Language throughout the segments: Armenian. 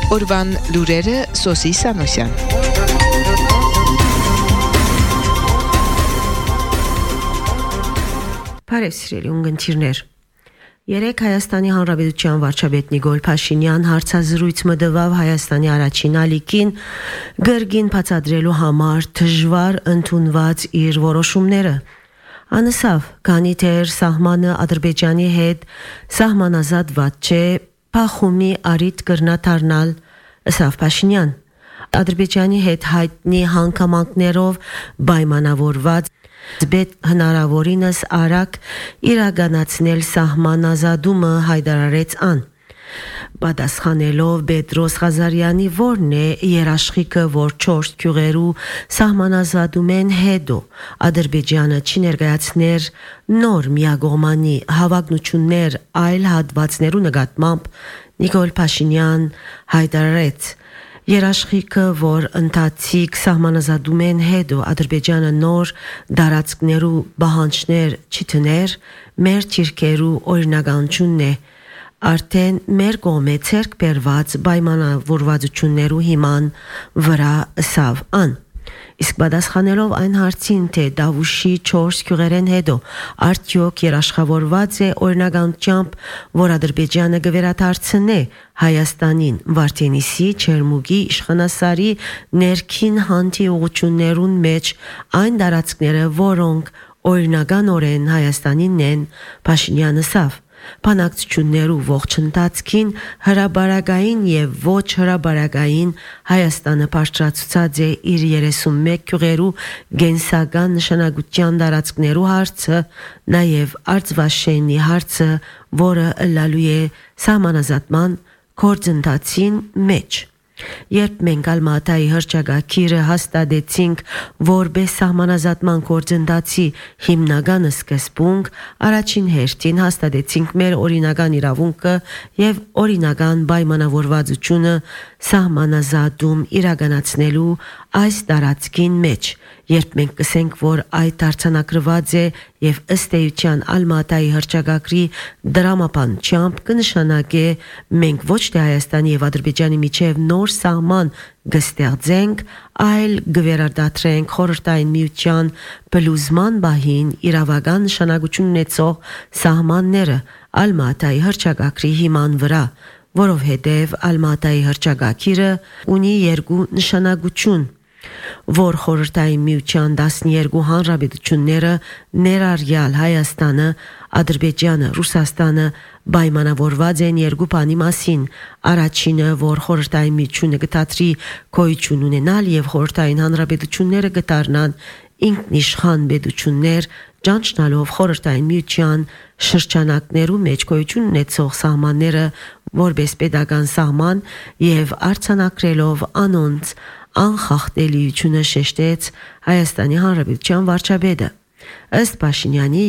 Օրվան լուրերը Սոսի Սանոսյան։ Բարև սիրելի ունգընտիրներ։ Երեկ Հայաստանի Հանրապետության վարչապետ Նիկոլ Փաշինյան հարցազրույց մտավ Հայաստանի առաջին ալիքին գրգին բացատրելու համար դժվար ընդունված իր որոշումները։ Անսավ, քանի դեռ սահմանը Ադրբեջանի հետ սահմանազատված չէ, փախումի արիտ կրնաթարնալ, ըստ Փաշինյան։ Ադրբեջանի հետ հայտնի հանգամանքներով պայմանավորված Բեդ հնարավորինս արագ իրականացնել սահմանազատումը հայտարարեց ան։ Պատասխանելով Պետրոս Ղազարյանի որն է երաշխիքը, որ 4 գյուղերու սահմանազատումեն հետո Ադրբեջանը չի ներկայացներ նոր միակողմանի հավակնություններ այլ հատվածներու նկատմամբ Նիկոլ Փաշինյան հայտարարեց. Երաշխիքը, որ ընթացիկ սահմանազատումեն հետո Ադրբեջանը նոր դարածքներու բանջներ չտներ, մեր թիրքերու օրինականությունն է, արդեն մեր կողմէ ցերկ բերված պայմանավորվածություններու հիման վրա ըսավ ան։ Իսկ պատասխանելով այն հարցին, թե Դավուշի 4 գյուղերեն հետո արդյոք երաշխավորված է օրինականությամբ, որ Ադրբեջանը կվերադարձնե Հայաստանին Վարդենիսի, Չերմուգի, Իշխանասարի ներքին հանդիուղություններուն մեջ այն դարածքները, որոնք օրինականորեն Հայաստանին են, Փաշինյանը ասավ. Բանակցություններու ողջ ընթացքին հրաբարակային եւ ոչ հրաբարակային Հայաստանը բարձրացուցած է իր 31 գյուղերու գենսական նշանակության դարածքներու հարցը, նաեւ Արցվաշենի հարցը, որը ըլլալու է սահմանազատման գործընթացին մեջ։ Երբ մենք Ալմատայի հռչակագիրը հաստատեցինք որպես սահմանազատման գործընթացի հիմնական սկզբունք, առաջին հերթին հաստատեցինք մեր օրինական իրավունքը եւ օրինական պայմանավորվածությունը սահմանազատում իրականացնելու այս տարածքին մեջ։ Երբ մենք կսենք, որ այդ արձանագրված է եւ ըստ էության Ալմատայի հռչակագրի դրամապանությամբ կնշանակե մենք ոչ թե Հայաստանի եւ Ադրբեջանի միջև նոր սահման կստեղծենք, այլ կվերադարձենք խորհրդային միության բլուզման բահին իրավական նշանակություն ունեցող սահմանները Ալմատայի հռչակագրի հիման վրա, որովհետև Ալմատայի հռչակագիրը ունի երկու նշանակություն, որ խորհրդային միության 12 հանրապետությունները ներառյալ Հայաստանը, Ադրբեջանը, Ռուսաստանը պայմանավորված են երկու բանի մասին. առաջինը, որ խորհրդային միությունը կդադրի գոյություն ունենալ եւ խորհրդային հանրապետությունները կդառնան ինքնիշխան պետություններ, ճանչնալով խորհրդային միության շրջանակներու մեջ գոյություն ունեցող սահմանները որպես պետական սահման եւ արձանագրելով անոնց անխախտելիությունը շեշտեց Հայաստանի Հանրապետության վարչապետը։ Ըստ Փաշինյանի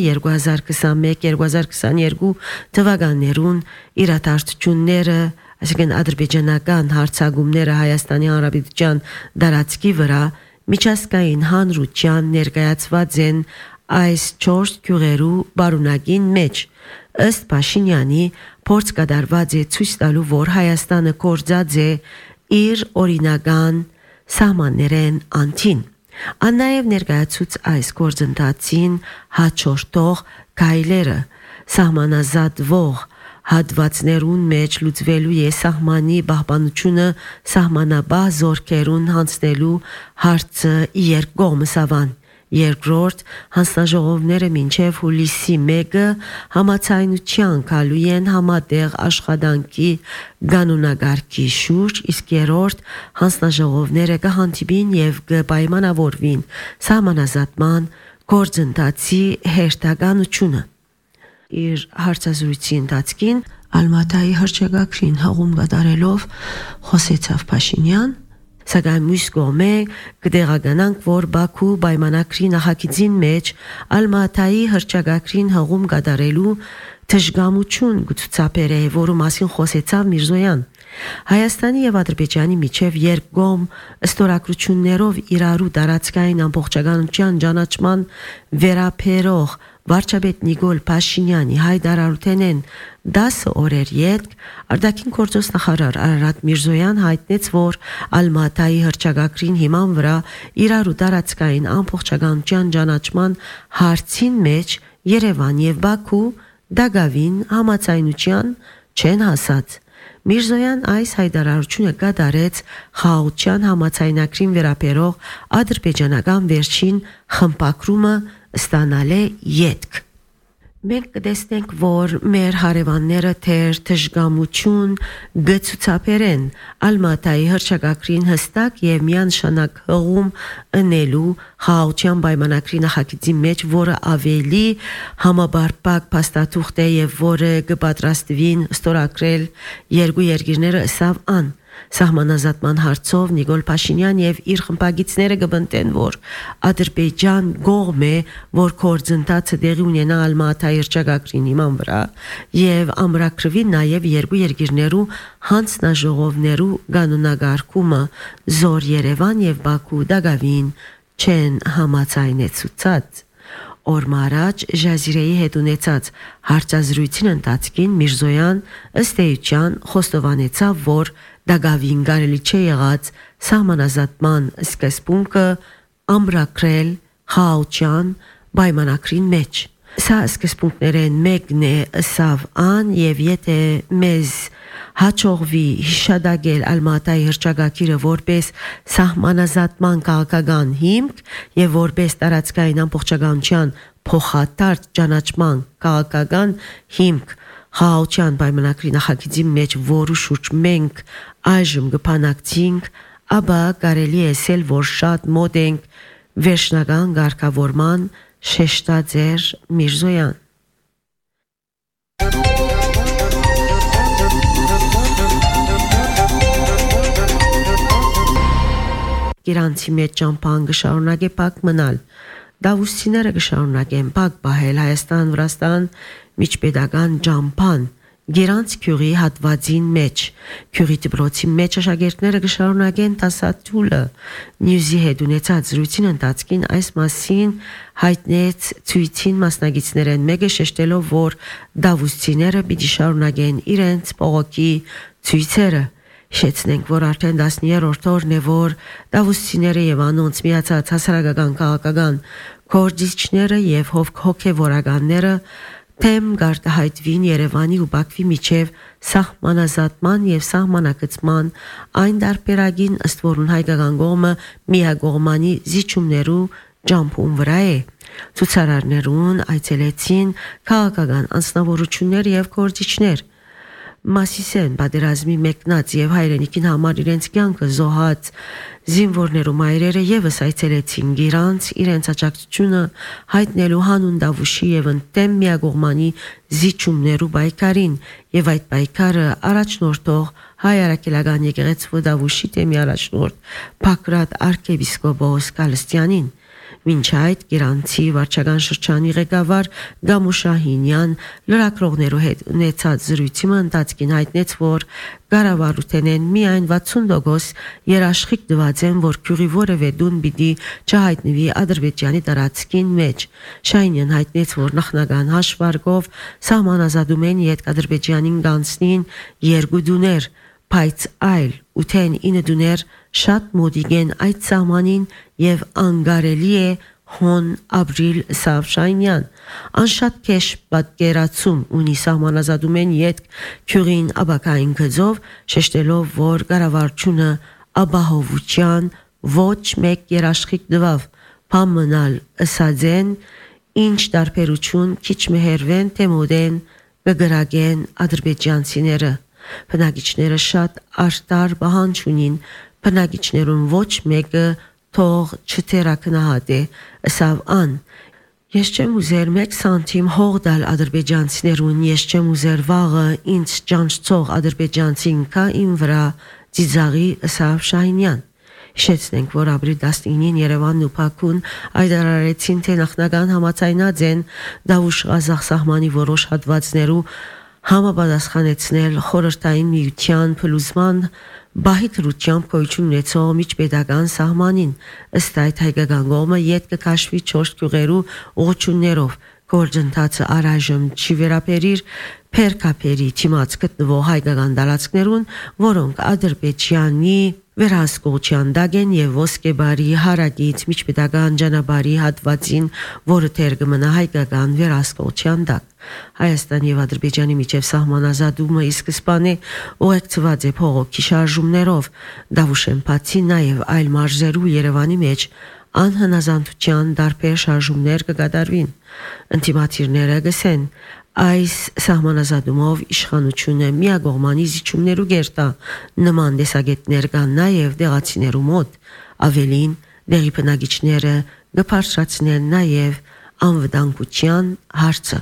2021-2022 թվականներուն իրադարձությունները, այսինքն ադրբեջանական հարձակումները Հայաստանի Հանրապետության դարածքի վրա միջազգային հանրության ներկայացված են այս 4 գյուղերու բարունակին մեջ։ Ըստ Փաշինյանի փորձ կատարված է ցույց տալու, որ Հայաստանը կորձած է իր օրինական սահմաններեն անտին։ Աննայև ներկայացուց այս գործընթացին հաջորդող գայլերը սահմանազատվող հատվածներուն մեջ լուծվելու է սահմանի պահպանությունը սահմանաբահ զորքերուն հանձնելու հարցը երկկողմսավան։ Երկրորդ հանձնաժողովները մինչև հուլիսի 1-ը համաձայնության գալու են համատեղ աշխատանքի կանոնակարգի շուրջ, իսկ երրորդ հանձնաժողովները կհանդիպին եւ կպայմանավորվին սահմանազատման գործընթացի հերթականությունը։ Իր հարցազրույցի ընթացքին Ալմատայի հռչակագրին հղում կատարելով խոսեցավ Փաշինյան, սակայն մյուս կողմէ կտեղականանք, որ Բաքու պայմանագրի նախագծին մեջ Ալմատայի հռչակագրին հղում կատարելու թշգամություն գուցուցաբերե, որու մասին խոսեցավ Միրզոյան։ Հայաստանի եւ Ադրբեջանի միջև երկկողմ ստորագրություններով իրարու տարածքային ամբողջականության ճանաչման վերաբերող վարչապետ Նիկոլ Փաշինյանի հայտարարութենեն 10 օրեր յետք արտաքին գործոս նախարար Արարատ Միրզոյան հայտնեց, որ Ալմատայի հռչակագրին հիման վրա իրար ու տարածքային ամբողջականության ճանաչման հարցին մեջ Երևան եւ Բաքու դակավին համաձայնության չեն հասած։ Միրզոյան այս հայտարարությունը կատարեց խաղաղության համաձայնագրին վերաբերող ադրբեջանական վերջին խմբակրումը ստանալը յետք։ Մենք կտեսնենք, որ մեր հարևանները թեր թշգամություն գծուցապերեն Ալմատայի հռչակագրին հստակ եւ միանշանակ հղում ընելու խաղաղության պայմանագրի նախագծի մեջ, որը ավելի համաբարփակ փաստաթուղթ է եւ որը կպատրաստվին ստորագրել երկու երկիրները ըսավ ան։ Սահմանազատման հարցով Նիկոլ Փաշինյան եւ իր խմբագիցները կբնտեն, որ Ադրբեջան գողմ է, որ գործընթացը տեղի ունենա Ալմատայի հռչակագրին հիման վրա եւ ամրագրվի նաեւ երկու երկիրներու հանձնաժողովներու կանոնագարկումը զոր Երևան եւ Բաքու դակավին չեն համաձայնեցուցած։ Օրը առաջ Ժազիրեի հետ ունեցած հարցազրույցին ընթացքին Միրզոյան ըստ էության խոստովանեցավ, որ դակավին կարելի չէ եղած սահմանազատման սկզբունքը ամրագրել խաղաղության պայմանագրին մեջ։ Սա սկզբունքներեն մեկն է ըսավ ան եւ եթե մեզ հաջողվի հիշադակել Ալմատայի հռչակագիրը որպես սահմանազատման քաղաքական հիմք եւ որպես տարածքային ամբողջականության փոխադարձ ճանաչման քաղաքական հիմք խաղաղության պայմանագրի նախագծի մեջ, որու շուրջ մենք այժմ կփանակցենք, ապա կարելի է ասել, որ շատ մոտ ենք վերջնական ղեկավարման շեշտաձեր Միրզոյան։ Իրանցի մեջ ճամփան կշարունակե փակ մնալ։ Դավուսցիները կշարունակեն փակ պահել Հայաստան-Վրաստան միջպետական ճամփան Գերանց քյուրի հատվածին մեջ։ Քյուրի դպրոցի մեջ աշակերտները կշարունակեն տասատուլը։ Նյուզի հետ ունեցած զրույցին ընթացքին այս մասին հայտնեց ցույցին մասնագետներն մեկը շեշտելով, որ դավուսցիները պիտի շարունակեն իրենց բողոքի ցույցերը։ Շեծնենք, որ արդեն 10-րդ օրն է, որ դավուսցիները եւ անոնց միացած հասարակական քաղաքական գործիչները եւ հոգեվորականները թեմ գարտահայտվին Երևանի ու Բաքվի միջև սահմանազատման եւ սահմանակցման այն դարբերագին, ըստ որուն հայկական կողմը միակողմանի զիջումներու ճամփուն վրա է։ Ցուցարարներուն այցելեցին քաղաքական անձնավորություններ եւ գործիչներ։ Մասիսեն պատերազմի մեկնած եւ հայրենիքին համար իրենց կյանքը զոհած զինվորներու մայրերը եւս այցելեցին Գիրանց իրենց աջակցությունը հայտնելու հանուն Դավուշի եւ ընդդեմ միակողմանի զիջումներու պայքարին եւ այդ պայքարը առաջնորդող հայ արաքելական եկեղեցու Դավուշի թեմի առաջնորդ Բագրատ arczepiskopos Կալստյանին։ Մինչ այդ Գիրանցի վարչական շրջանի ղեկավար Գամուշահինյան լրագրողներու հետ ունեցած զրույցի ընթացքին հայտնեց, որ կառավարութենեն միայն 60% երաշխիք դված են, որ քյուրի որևէ դուն պիտի չհայտնվի Ադրբեջանի տարածքին մեջ։ Շահինյան հայտնեց, որ նախնական հաշվարկով սահմանազատում են յետք Ադրբեջանին գանցնին 2 դուներ, բայց այլ 8-9 դուներ շատ մոտիկ են այդ սահմանին եւ անգարելի է հոն ապրիլ Սավշանյան։ Անշատ քեշ պատկերացում ունի սահմանազատում են յետք քյուրին աբակային գծով, շեշտելով, որ կառավարությունը ապահովության ոչ մեկ երաշխիք դվավ, փամնալ ըսածեն, ինչ տարբերություն քիչ մեհերվեն թե մոդեն կգրագեն ադրբեջանցիները։ Բնակիչները շատ արտար պահանջ ունին, բնակիչներուն ոչ մեկը թող չթերակնահատե, ըսավ ան։ Ես չեմ ուզեր 1 սանտիմ հող դալ ադրբեջանցիներուն, ես չեմ ուզեր վաղը ինձ ճանչցող ադրբեջանցին կա իմ վրա ծիծաղի, ըսավ Շահինյան։ Հիշեցնենք, որ ապրիլ 19-ին Երևանն ու Բաքուն հայտարարեցին, թե նախնական համաձայնած են Դավուշ-Ղազախ սահմանի որոշ հատվածներու համապատասխանեցնել խորհրդային միության փլուզման բահիտրությամբ գոյություն ունեցող միջպետական սահմանին։ Ըստ այդ հայկական կողմը յետք կքաշվի 4 գյուղերու ուղղություններով, Գործընթացը առայժմ չի վերաբերիր Փերքապերի թիմած գտնվող հայկական դալածքներուն, որոնք Ադրբեջանի վերահսկողության դակ են եւ ոսկեբարի հարակից միջպետական ճանապարհի հատվածին, որը թեր կմնա հայկական վերահսկողության դակ։ Հայաստանի եւ Ադրբեջանի միջև սահմանազատումը ի սկզբանե ուղեկցված է փողոքի շարժումներով, Դավուշեն բացի նաեւ այլ մարզերու Երևանի մեջ անհնազանդության դարբեր շարժումներ կկատարվին։ Ընտիմացիրները գսեն այս սահմանազատումով իշխանությունը միակողմանի զիջումներու գերտա նման տեսակետներ կան նաև դեղացիներու մոտ, ավելին դեղի բնակիչները կբարձրացնեն նաև անվտանգության հարցը։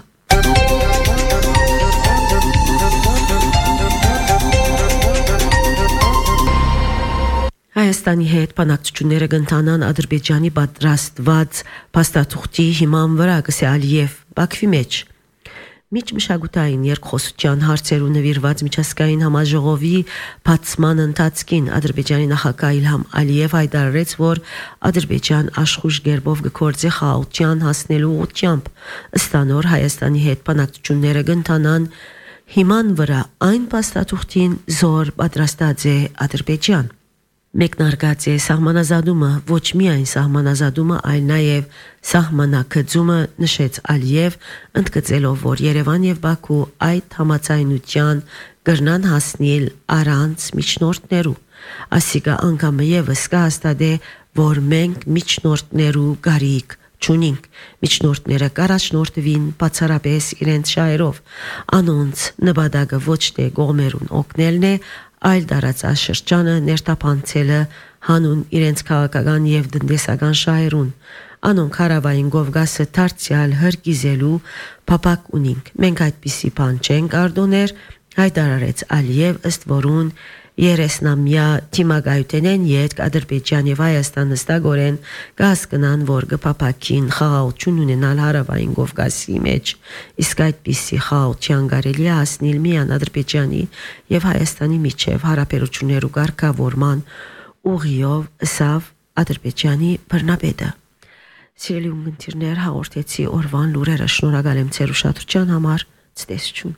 Հայաստանի հետ բանակցությունները կընթանան Ադրբեջանի պատրաստված փաստաթուղթի հիման վրա, գսե Ալիև Բաքվի մեջ։ Միջմշակութային երկխոսության հարցերու նվիրված միջազգային համաժողովի բացման ընթացքին Ադրբեջանի նախագահ Իլհամ Ալիև հայտարարեց, որ Ադրբեջան աշխույժ գերբով կգործի խաղաղության հասնելու ուղղությամբ, ըստ անոր Հայաստանի հետ բանակցությունները կընթանան հիման վրա այն փաստաթուղթին, որ պատրաստած է Ադրբեջան։ Մեկնարկած է սահմանազատումը, ոչ միայն սահմանազատումը, այլ նաև սահմանակցումը, նշեց Ալիև, ընդգծելով, որ Երևան եւ Բաքու այդ համաձայնության կրնան հասնել առանց միջնորդներու։ Ասիկա անգամ եւս կհաստատե, որ մենք միջնորդներու գարիք չունենք։ Միջնորդները կառաջնորդվին բացառապես իրենց շահերով։ Անոնց նպատակը ոչ թե կողմերուն օգնելն է, այլ տարածաշրջանը ներտապանցելը հանուն իրենց քաղաքական եւ տնտեսական շահերուն։ Անոնք Հարավային Կովկասը դարձյալ հրկիզելու փապակ ունենք։ Մենք այդպիսի բան չենք արդոներ, հայտարարեց Ալիև, ըստ որուն 30-ամյա թիմագայութենեն յետք Ադրբեջան եւ Հայաստան նստագորեն կհասկնան, որ կփապակին խաղաղություն ունենալ Հարավային Կովկասի մեջ, իսկ այդպիսի խաղաղության կարելի է հասնել միայն Ադրբեջանի եւ Հայաստանի միջև հարաբերություններու կարգավորման ուղիով, ըսավ Ադրբեջանի բռնապետը։ Սիրելի ունկնդիրներ, հաղորդեցի օրվան լուրերը, շնորհակալ եմ ձեր ուշադրության համար, ցտեսություն։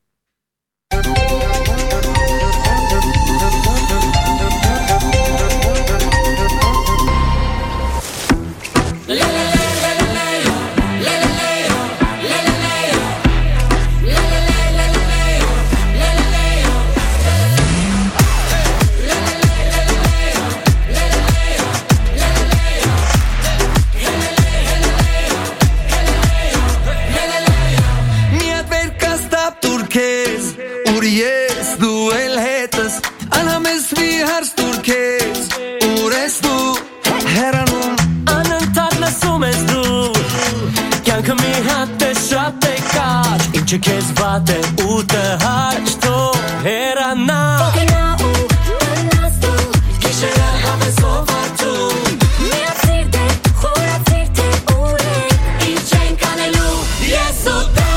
Չքեզ վատ է ու տհաճ թող հեռանա Գիշերը հավեսով արդում Միացիր դե, խորացիր թե ուրեք Ինչ չենք անելու, ես ու դու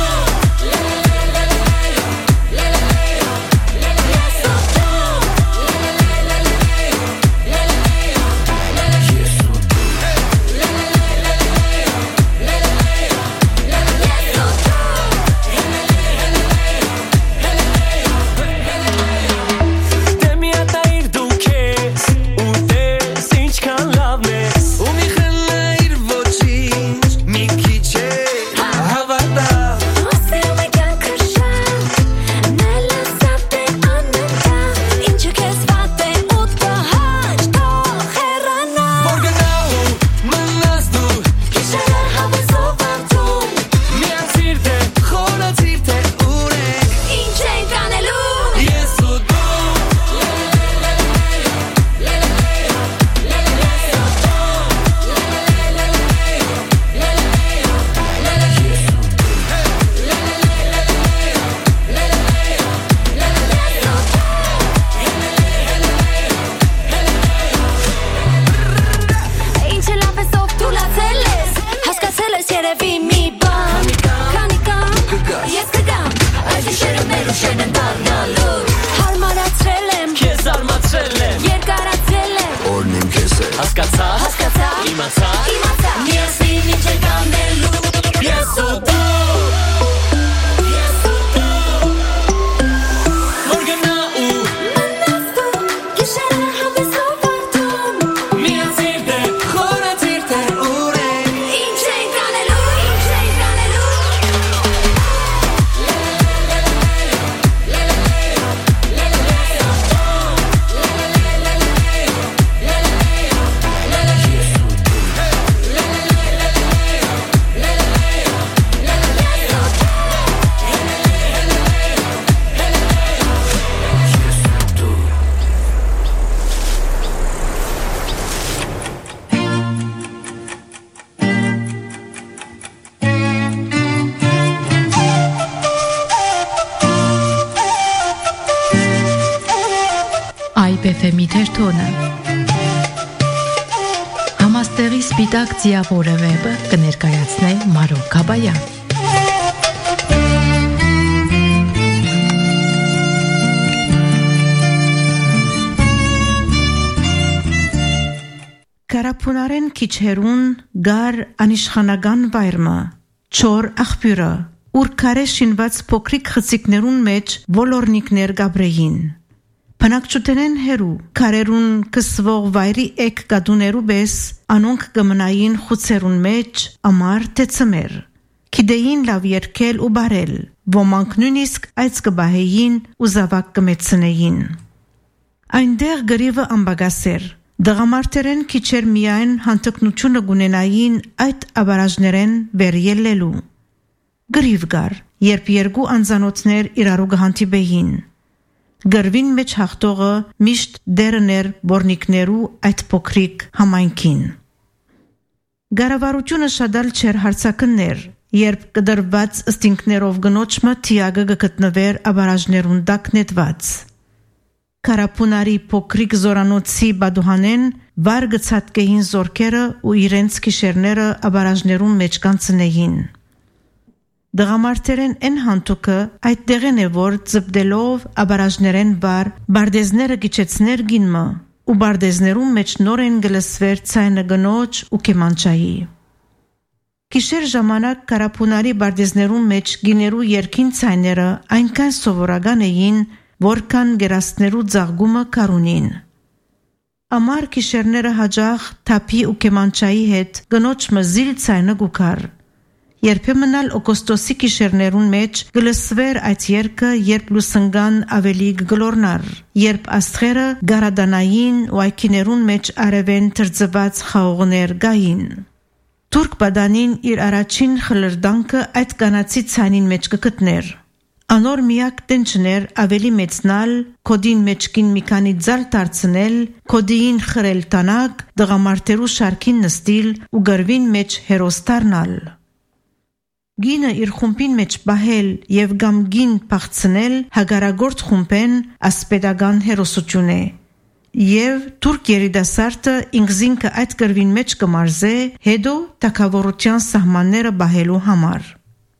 Vibe FM-ի թերթոնը։ Համաստեղի սպիտակ ձիավորը վեպը կներկայացնե Մարո Գաբայան։ Կարապունարեն քիչերուն գար անիշխանական վայրմը, չոր աղբյուրը, ուր քարե շինված փոքրիկ խցիկներուն մեջ ոլորնիկներ գաբրեին։ Փնակչութենեն հերու, քարերուն կսվող վայրի էկ գադուներու բես, անոնք կմնային խուցերուն մեջ, ամար թե ծմեր։ Կիդեին լավ երկել ու բարել, ոմանք նույնիսկ այց կբահեին ու զավակ կմեցնեին։ Այնտեղ գրիվը ամբագասեր, դղամարդերեն քիչեր միայն հանդգնությունը գունենային այդ աբարաժներեն վեր ելլելու։ Գրիվ գար, երբ երկու անձանոթներ իրարու գհանդիպեին։ Գրվին մեջ հաղթողը միշտ դերներ բորնիկներու այդ փոքրիկ համայնքին։ Գարավարությունը շադալ չեր հարցակններ, երբ կդրված ըստինքներով գնոճմը թիագը գտնվեր աբարաժներուն դակ նետված։ Կարապունարի փոքրիկ զորանոցի բադուհանեն վար գցատկեին զորքերը ու իրենց քիշերները աբարաժներուն մեջ կանցնեին։ Դղամարդերեն են հանտուկը այդ դեղեն է որ ծպդելով աբարաժներեն վար բարդեզները գիչեցներ գինմը ու բարդեզներուն մեջ նորեն գլսվեր ցայնը գնոջ ու կեմանչայի։ Քիշեր ժամանակ Կարապունարի բարդեզներուն մեջ գիներու երկին ցայները այնքան սովորական էին, որքան գերաստներու ձաղգումը կարունին։ Ամար քիշերները հաջախ թափի ու կեմանչայի հետ գնոջ մզիլ ցայնը գուքար։ Երբեմն ալ օգոստոսի քիշերներուն մեջ գլսվեր այդ երգը, երբ լուսնգան ավելի գլորնար, երբ աստղերը գարադանային ու այքիներուն մեջ արևեն թրձված խաղողներ գային։ Թուրք բադանին իր առաջին խլրդանքը այդ կանացի ցանին մեջ կգտներ։ Անոր միակ տնչներ ավելի մեծնալ, կոդին մեջքին մի քանի ձալ դարձնել, կոդին խրել տանակ, դղամարդերու շարքին նստիլ ու գրվին մեջ հերոս դառնալ։ Գինը իր խումբին մեջ բահել եւ գամ գին փախցնել հագարագործ խումբեն ասպետական հերոսություն է։ Եվ թուրք երիտասարդը ինքզինքը այդ գրվին մեջ կմարզե հետո թակավորության սահմանները բահելու համար։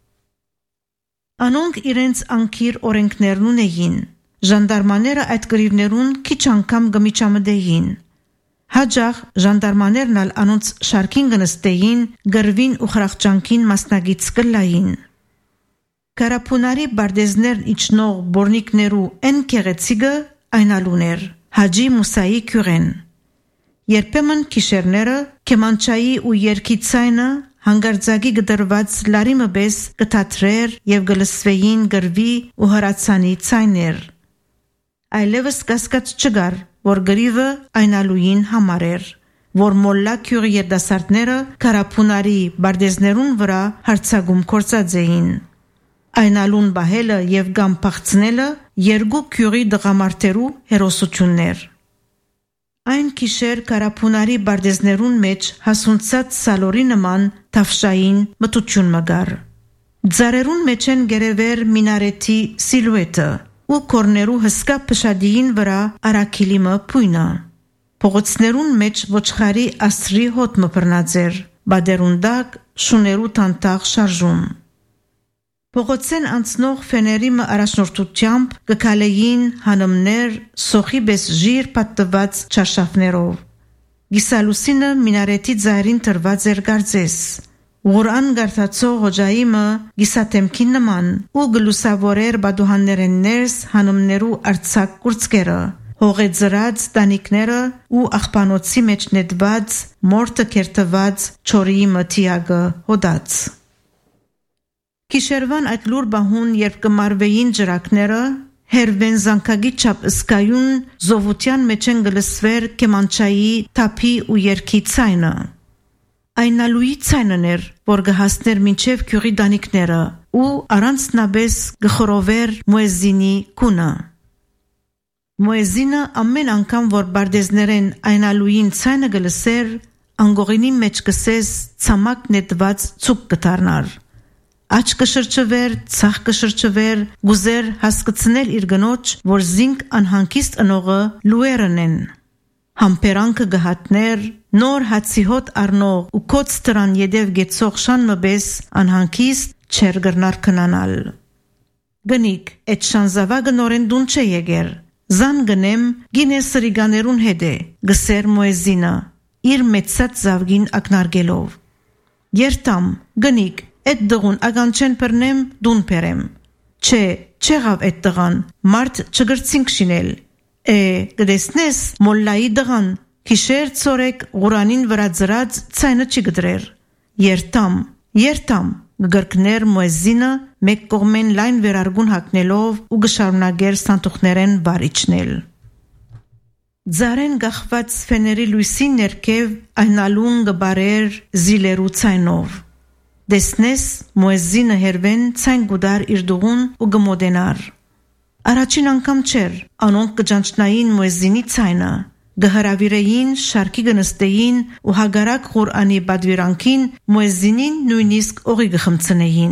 Անոնք իրենց անկիր օրենքներն ունեին, ժանդարմաները այդ գրիվներուն քիչ անգամ գմիջամդեին։ Հաջախ ժանդարմաներն ալ անոնց շարքին գնստեին, գրվին ու խրախճանքին մասնագից կլային։ Կարապունարի բարդեզներն իջնող բորնիկներու են կեղեցիկը այնալուներ, Հաջի Մուսայի քյուրեն։ Երբեմն քիշերները կեմանչայի ու երգի ցայնը հանգարձակի գդրված լարիմը բես կթատրեր եւ գլսվեին գրվի ու հրացանի ցայներ։ Այլևս կասկած չկար, որ գրիվը այնալուին համար էր, որ մոլլա քյուրի երդասարտները Կարապունարի բարդեզներուն վրա հարցագում կործած էին։ Այնալուն բահելը եւ գամ փախցնելը երկու քյուրի դղամարդերու հերոսություններ։ Այն քիշեր Կարապունարի բարդեզներուն մեջ հասունցած սալորի նման թավշային մտություն մգար։ Ձարերուն մեջ են գերևեր մինարետի սիլուետը ու կորներու հսկա փշադիին վրա արաքիլիմը պույնը։ Փողոցներուն մեջ ոչխարի ասրի հոտ մպրնած էր, բադերունդակ շուներու տանտաղ շարժում։ Փողոցեն անցնող ֆեներիմը առաջնորդությամբ կկալեին հանմներ սոխի բես ժիր պատտված չարշավներով։ Գիսալուսինը մինարետի ձայրին տրված էր գարձես։ Ղուրան գարտացող հոջայիմը գիսատեմքին նման ու գլուսավորեր բադուհաններեն ներս հանմներու արցակ կուրծկերը, հողեձրած տանիքները ու աղբանոցի մեջ նետված մորտը կերտված չորիի մթիագը հոդած։ Կիշերվան այդ լուր բահուն, երբ կմարվեին ջրակները, հերվեն զանկագի չապ ըսկայուն զովության մեջ են գլսվեր կեմանչայի թափի ու երգի ցայնը։ Այնալուի ցայնն էր, որ գհասներ մինչև քյուրի դանիքները ու առանցնաբես գխորովեր մուեզինի կունը։ Մուեզինը ամեն անգամ, որ բարդեզներեն այնալուին ցայնը գլսեր, անգողինի մեջ կսես ցամաք նետված ցուկ կդառնար։ աչ կշրջվեր, ցախ կշրջվեր, գուզեր հասկացնել իր գնոջ, որ զինք անհանգիստ ընողը լուերն են։ Համբերանքը գհատներ, նոր հացի հոտ առնող ու կոց տրան յետև գեցող շան մբես անհանգիստ չեր գրնար քնանալ։ Գնիկ, այդ շանզավագը նորեն դուն չէ եկեր։ Զան գնեմ գինե սրիգաներուն հետ է, գսեր մոեզինը, իր մեծած զավգին ակնարգելով։ Երտամ, գնիկ, այդ դղուն ագանչեն պրնեմ, դուն պերեմ։ Չէ, չեղավ այդ դղան, մարդ չգրցինք շինել։ Գդեսնես մոլլայի դղան, քիշեր ծորեք Ղուրանին վրա ծրած ցայնը չի գդրեր։ Երտամ, գգրկներ մոեզինը մեկ կողմեն լայն վերարգուն հակնելով ու գշարունակեր սանտուխներեն բարիչնել։ Ձարեն գախված ֆեների լույսին ներքև այնալուն գբարեր զիլերու ցայնով։ Դեսնես մոեզինը հերվեն ցայն գուդար իր դուղուն ու գմոդենար։ Առաջին անգամ չէր, անոնք կջանչնային մոեզինի ցայնը, գհրավիրեին, շարքի գնստեին ու հագարակ Ղուրանի բադվիրանքին մոեզինին նույնիսկ օղի գխմցնեին։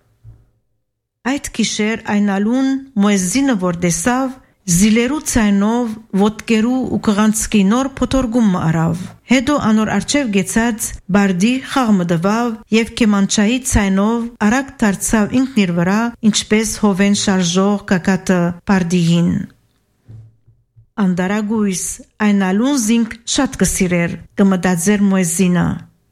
Այդ գիշեր այնալուն մոեզինը որ դեսավ, զիլերու ցայնով ոտկերու ու կղանցկի նոր փոթորգում արավ։ Հետո անոր արջև գեցած բարդի խաղմը դվավ եւ կեմանչայի ցայնով արագ դարձավ ինքն իր վրա, ինչպես հովեն շարժող կակատը բարդիին։ Անդարագույս այնալուն զինք շատ կսիրեր, կմտածեր մոեզինը։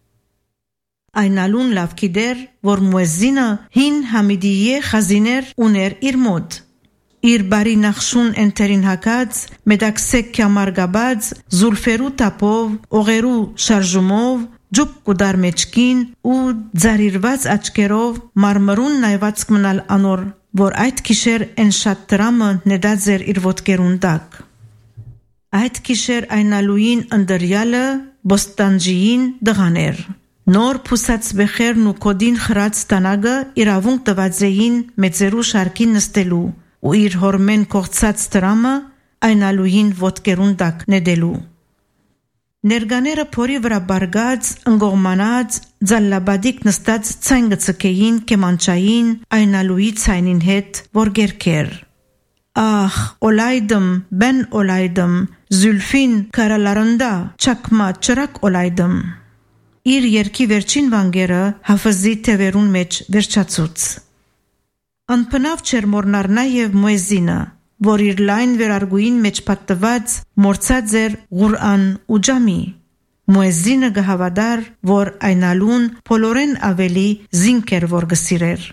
Այնալուն լավ գիտեր, որ մոեզինը հին Համիդիե խազիներ ուներ իր մոտ։ Իր բարի նախշուն ընթերին հակած, մեդաքսեք կյամարգաբած, զուլֆերու տապով, օղերու շարժումով, ջուկ կուդար մեջքին ու ձարիրված աչկերով մարմրուն նայված կմնալ անոր, որ այդ գիշեր են շատ տրամը նետած էր իր ոտկերուն տակ։ Այդ գիշեր այնալույին ընդրյալը բոստանջիին դղաներ։ Նոր փուսած բեխերն ու կոդին խրած տանագը իրավունք տված էին մեծերու շարքին նստելու ու իր հորմեն կողցած տրամը այնալույին ոտկերուն տակ նետելու։ Ներգաները փորի վրա բարգած, ընգողմանած, ձալլաբադիկ նստած ցայն գծկեին կեմանչային այնալույի ցայնին հետ, որ գերքեր։ Ախ, օլայդմ, բեն օլայդմ, զուլֆին կարալարնդա, չակմա ճրակ օլայդմ։ Իր երկի վերջին վանգերը հաֆզի թևերուն մեջ վերջացուց։ Անպնավ չեր մորնար նաև մոեզինը, որ իր լայն վերարգուին մեջ պատտված մորցած էր Ղուրան ու ջամի։ Մոեզինը գհավադար, որ այնալուն փոլորեն ավելի զինք էր որ գսիրեր։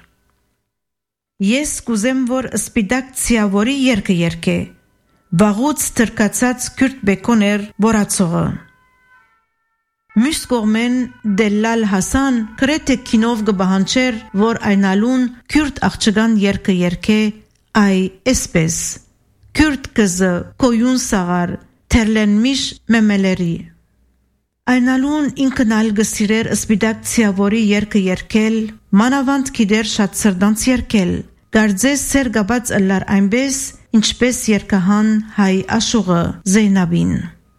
Ես կուզեմ, որ սպիդակ ցիավորի երկը երկե, վաղուց թրկացած քուրդ բեկոն էր բորացողը։ Մյուս կողմեն Դելլալ Հասան կրեթե կինով գբահանչեր, որ այնալուն քուրդ աղջկան երկը երկե, այ էսպես, քուրդ կզը կոյուն սաղար, թերլենմիշ մեմելերի։ Այնալուն ինքնալ գսիրեր սպիդակ ցիավորի երկը երկել, մանավանդ գիտեր շատ սրդանց երկել, գարձես սեր գաբած ըլլար այնպես, ինչպես երկահան հայ աշուղը Զեյնաբին։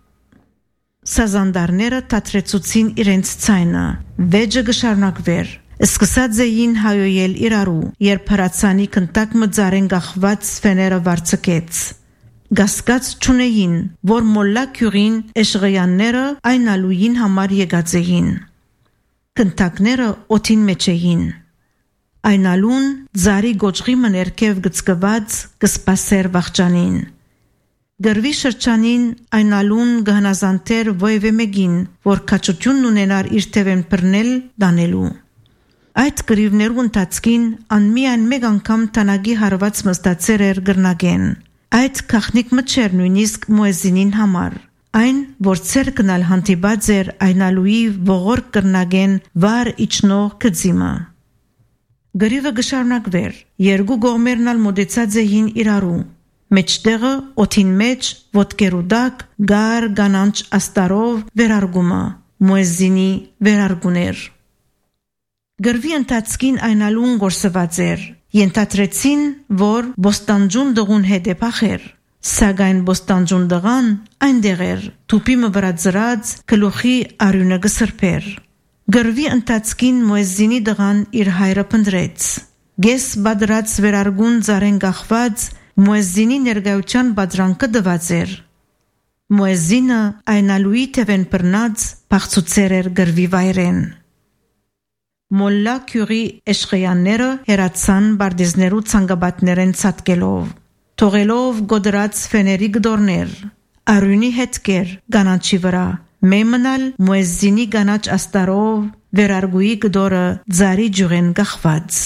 Սազանդարները տատրեցուցին իրենց ցայնը, վեճը գշարնակվեր, սկսած էին հայոյել իրարու, երբ հրացանի կնտակ մծարեն գախված սվեները վարձկեց։ Գասկած չունեին, որ մոլլա քյուրին էշղյանները այնալույին համար եկած էին։ Կնտակները օթին մեջ էին։ Այնալուն ձարի գոճղի մներքև գծկված կսպասեր վախճանին։ Գրվի շրջանին այնալուն գհնազանտեր ոյվե մեկին, որ կաչությունն ունենար իր թևեն պրնել դանելու։ Այդ գրիվներու ընթացքին անմիայն մեկ անգամ տանագի հարված մստացեր էր գրնագեն։ Այդ կախնիկ մչեր նույնիսկ մոեզինին համար։ Այն, որ ծեր կնալ հանդիպած էր այնալուի ողոր գրնագեն վար իջնող կծիմը։ Գրիվը գշարնակվեր, երկու գողմերն ալ մոդեցած էին իրարու։ Մեջտեղը օթին մեջ ոտկերու դակ գար գանանչ աստարով վերարգումը, մոեզինի վերարգուներ։ Գրվի ընթացքին այնալուն գործված էր, ենթադրեցին, որ բոստանջուն դղուն հետ է փախեր, սակայն բոստանջուն դղան այնտեղ էր, թուփի մը վրա ծրած գլուխի արյունը գսրբեր։ Գրվի ընթացքին մուեզինի դղան իր հայրը փնտրեց։ Գես բادرած վերարգուն ծառեն գախված մուեզինի ներկայության բادرանկը դված էր։ Մուեզինը այնալուի թևեն բռնած բացուցեր էր գրվի վայրեն։ Մոլլա քյուրի էշխեյանները հերացան բարդեզներու ցանգաբատներեն ցածկելով, թողելով գոդրած ֆեների գդորներ, արյունի հետքեր գանաչի վրա, մեմնալ մուեզինի գանաչ աստարով վերարգուի գդորը ծարի ջուրեն գախված։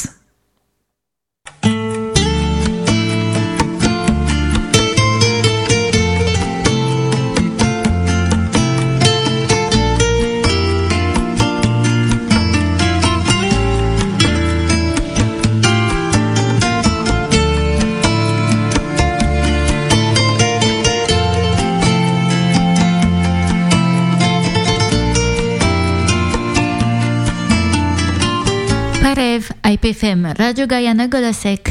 Բարև, IPFM ռադիո Գայանը գլսեք։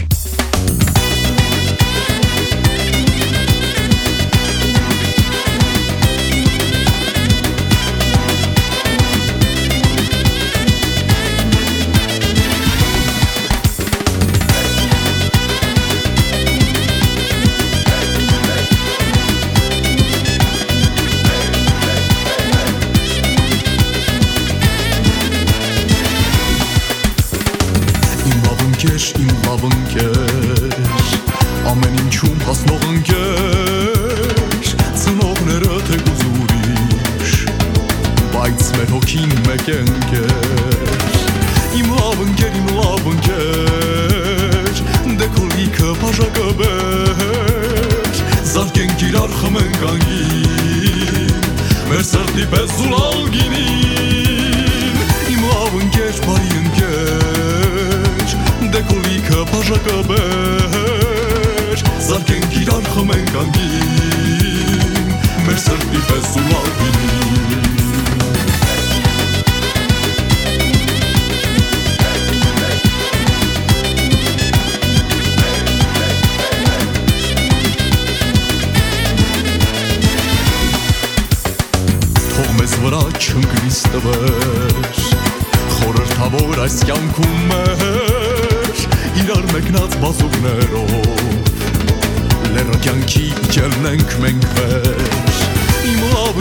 Իմ լավ ընկեր, ամեն ինչում հասնող ընկեր, ծնողները թեկուզ ուրիշ, բայց մեր հոգին մեկ է ընկեր։ Իմ լավ ընկեր, դե քո լիքը բաժակը բեր, զարկենք իրար խմենք անգին, մեր սրտի պես զուլալ գինին։ Իմ լավ ընկեր, բարի ընկեր, դե քո լիքը բաժակը բեր, զարկենք իրար խմենք անգին, մեր սրտի պես զուլալ գինին։ Թող մեզ վրա չընկնի ստվեր, խորհրդավոր այս կյանքում մեր, իրար մեկնած բազուկներով, լեռը կյանքի իջելնենք մենք վեր։ Իմ լավ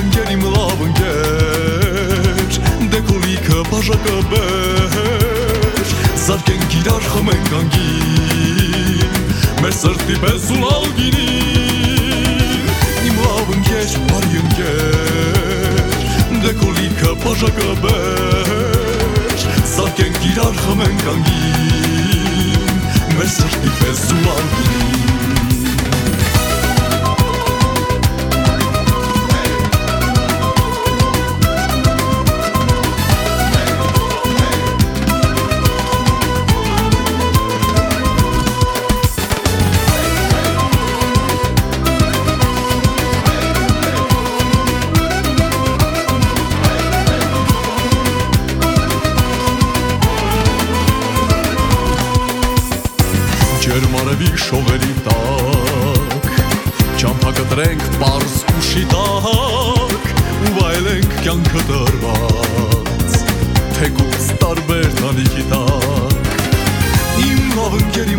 ընկեր, դե քո լիքը բաժակը բեր, զարկենք իրար խմենք անգին, մեր սրտի պես զուլալ գինին։ Իմ լավ ընկեր, բարի ընկեր, դե քո լիքը բաժակը բեր, զարկենք իրար խմենք անգին, մեր սրտի պես զուլալ գինին։ Ջերմարևի շողերի տակ, ճամփա կտրենք պարզ ու շիտակ, ու վայելենք կյանքը դրված, թեկուզ տարբեր տանիքի տակ։ Իմ լավ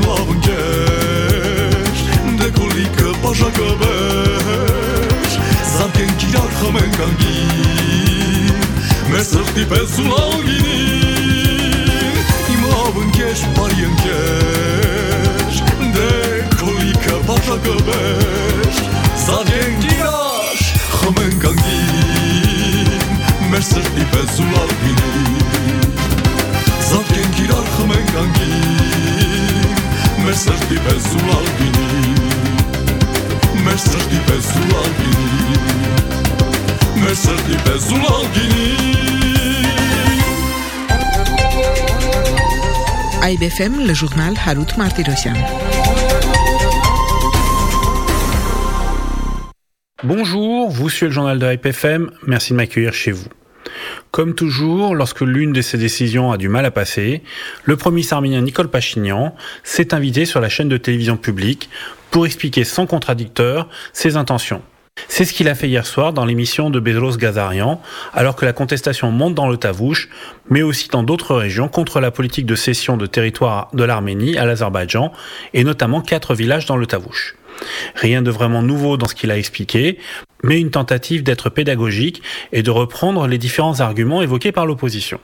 ընկեր, դե քո լիքը բաժակը բեր, զարկենք իրար խմենք անգին, մեր սրտի պես զուլալ գինին։ Իմ լավ ընկեր, բարի ընկեր, դե քո լիքը բաժակը բեր, զարկենք իրար խմենք անգին, մեր սրտի պես զուլալ գինին։ Զարկենք իրար խմենք անգին, մեր սրտի պես զուլալ գինին, մեր սրտի պես զուլալ գինին, մեր սրտի պես զուլալ գինին։ IBFM, le journal Harout Martirosyan. Bonjour, vous suivez le journal de IPFM, merci de m'accueillir chez vous. Comme toujours, lorsque l'une de ces décisions a du mal à passer, le Premier ministre arménien Nikol Pachinian s'est invité sur la chaîne de télévision publique pour expliquer sans contradicteur ses intentions. C'est ce qu'il a fait hier soir dans l'émission de Bedros Ghazarian, alors que la contestation monte dans le Tavouche, mais aussi dans d'autres régions contre la politique de cession de territoire de l'Arménie à l'Azerbaïdjan, et notamment 4 villages dans le Tavouche. Rien de vraiment nouveau dans ce qu'il a expliqué, mais une tentative d'être pédagogique et de reprendre les différents arguments évoqués par l'opposition.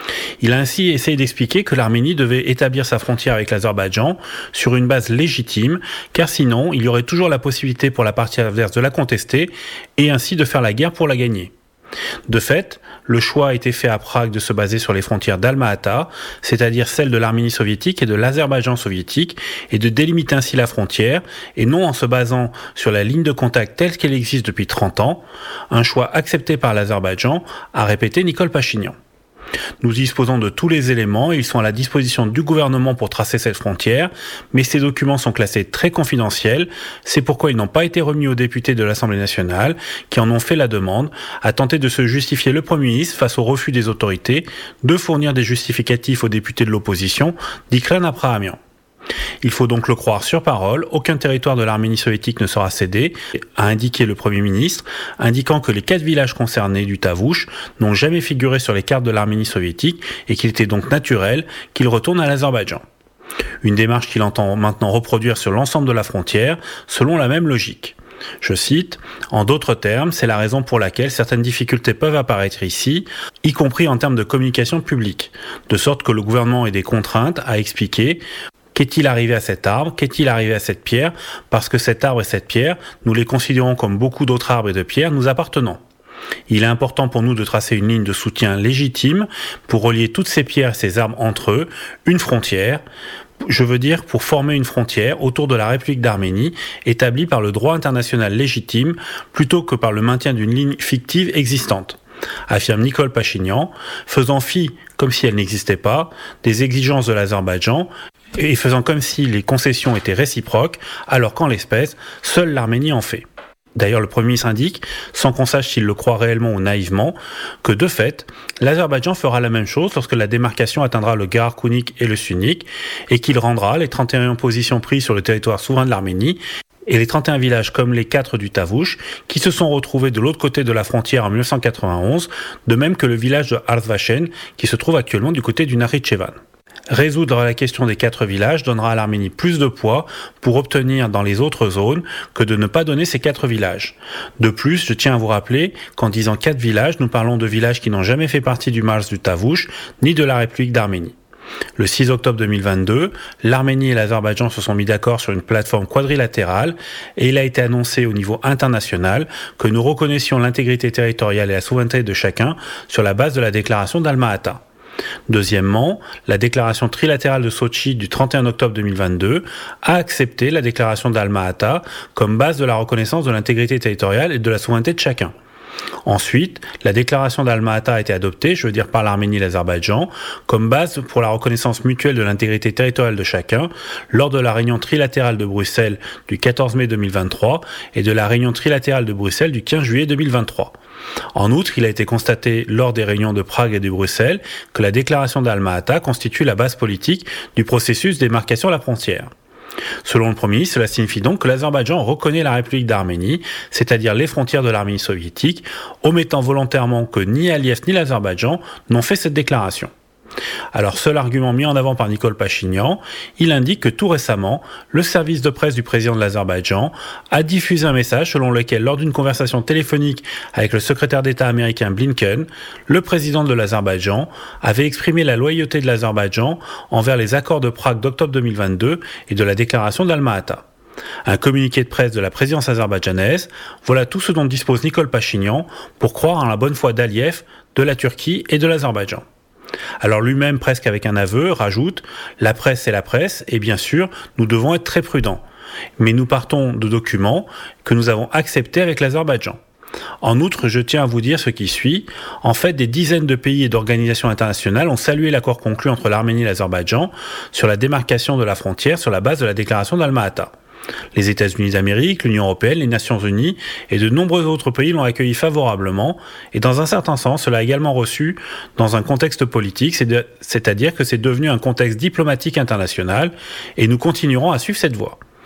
Il a ainsi essayé d'expliquer que l'Arménie devait établir sa frontière avec l'Azerbaïdjan sur une base légitime, car sinon il y aurait toujours la possibilité pour la partie adverse de la contester et ainsi de faire la guerre pour la gagner. De fait, le choix a été fait à Prague de se baser sur les frontières d'Alma-Ata, c'est-à-dire celles de l'Arménie soviétique et de l'Azerbaïdjan soviétique, et de délimiter ainsi la frontière, et non en se basant sur la ligne de contact telle qu'elle existe depuis 30 ans, un choix accepté par l'Azerbaïdjan, a répété Nicole Pachinian. Nous disposons de tous les éléments et ils sont à la disposition du gouvernement pour tracer cette frontière, mais ces documents sont classés très confidentiels, c'est pourquoi ils n'ont pas été remis aux députés de l'Assemblée nationale, qui en ont fait la demande, a tenté de se justifier le Premier ministre face au refus des autorités de fournir des justificatifs aux députés de l'opposition, dit Kren Abrahamian. Il faut donc le croire sur parole, aucun territoire de l'Arménie soviétique ne sera cédé, a indiqué le Premier ministre, indiquant que les 4 villages concernés du Tavouche n'ont jamais figuré sur les cartes de l'Arménie soviétique et qu'il était donc naturel qu'ils retournent à l'Azerbaïdjan. Une démarche qu'il entend maintenant reproduire sur l'ensemble de la frontière, selon la même logique. Je cite, « En d'autres termes, c'est la raison pour laquelle certaines difficultés peuvent apparaître ici, y compris en termes de communication publique, de sorte que le gouvernement ait des contraintes à expliquer. Qu'est-il arrivé à cet arbre? Qu'est-il arrivé à cette pierre? Parce que cet arbre et cette pierre, nous les considérons comme beaucoup d'autres arbres et de pierres nous appartenant. Il est important pour nous de tracer une ligne de soutien légitime pour relier toutes ces pierres et ces arbres entre eux, une frontière, je veux dire pour former une frontière autour de la République d'Arménie établie par le droit international légitime plutôt que par le maintien d'une ligne fictive existante. Affirme Nicole Pachinian, faisant fi, comme si elle n'existait pas, des exigences de l'Azerbaïdjan et faisant comme si les concessions étaient réciproques, alors qu'en l'espèce, seule l'Arménie en fait. D'ailleurs, le Premier ministre indique, sans qu'on sache s'il le croit réellement ou naïvement, que de fait, l'Azerbaïdjan fera la même chose lorsque la démarcation atteindra le Gahar Kounik et le Sunik, et qu'il rendra les 31 positions prises sur le territoire souverain de l'Arménie, et les 31 villages comme les 4 du Tavouche, qui se sont retrouvés de l'autre côté de la frontière en 1991, de même que le village de Artsvachen, qui se trouve actuellement du côté du Nakhichevan. Résoudre la question des 4 villages donnera à l'Arménie plus de poids pour obtenir dans les autres zones que de ne pas donner ces 4 villages. De plus, je tiens à vous rappeler qu'en disant 4 villages, nous parlons de villages qui n'ont jamais fait partie du Mars du Tavouche, ni de la République d'Arménie. Le 6 octobre 2022, l'Arménie et l'Azerbaïdjan se sont mis d'accord sur une plateforme quadrilatérale et il a été annoncé au niveau international que nous reconnaissions l'intégrité territoriale et la souveraineté de chacun sur la base de la déclaration d'Alma-Ata. Deuxièmement, la déclaration trilatérale de Sochi du 31 octobre 2022 a accepté la déclaration d'Alma-Ata comme base de la reconnaissance de l'intégrité territoriale et de la souveraineté de chacun. Ensuite, la déclaration d'Alma-Ata a été adoptée, je veux dire par l'Arménie et l'Azerbaïdjan, comme base pour la reconnaissance mutuelle de l'intégrité territoriale de chacun lors de la réunion trilatérale de Bruxelles du 14 mai 2023 et de la réunion trilatérale de Bruxelles du 15 juillet 2023. En outre, il a été constaté lors des réunions de Prague et de Bruxelles que la déclaration d'Alma-Ata constitue la base politique du processus de démarcation à la frontière. Selon le Premier ministre, cela signifie donc que l'Azerbaïdjan reconnaît la République d'Arménie, c'est-à-dire les frontières de l'Arménie soviétique, omettant volontairement que ni Aliyev ni l'Azerbaïdjan n'ont fait cette déclaration. Alors, seul argument mis en avant par Nicole Pachinian, il indique que tout récemment, le service de presse du président de l'Azerbaïdjan a diffusé un message selon lequel, lors d'une conversation téléphonique avec le secrétaire d'État américain Blinken, le président de l'Azerbaïdjan avait exprimé la loyauté de l'Azerbaïdjan envers les accords de Prague d'octobre 2022 et de la déclaration d'Alma-Ata. Un communiqué de presse de la présidence azerbaïdjanaise, voilà tout ce dont dispose Nicole Pachinian pour croire en la bonne foi d'Aliyev, de la Turquie et de l'Azerbaïdjan. Alors lui-même, presque avec un aveu, rajoute « La presse est la presse et bien sûr, nous devons être très prudents. Mais nous partons de documents que nous avons acceptés avec l'Azerbaïdjan. » En outre, je tiens à vous dire ce qui suit. En fait, des dizaines de pays et d'organisations internationales ont salué l'accord conclu entre l'Arménie et l'Azerbaïdjan sur la démarcation de la frontière sur la base de la déclaration d'Alma-Ata. Les États-Unis d'Amérique, l'Union européenne, les Nations unies et de nombreux autres pays l'ont accueilli favorablement et dans un certain sens, cela a également reçu dans un contexte politique, c'est-à-dire que c'est devenu un contexte diplomatique international et nous continuerons à suivre cette voie.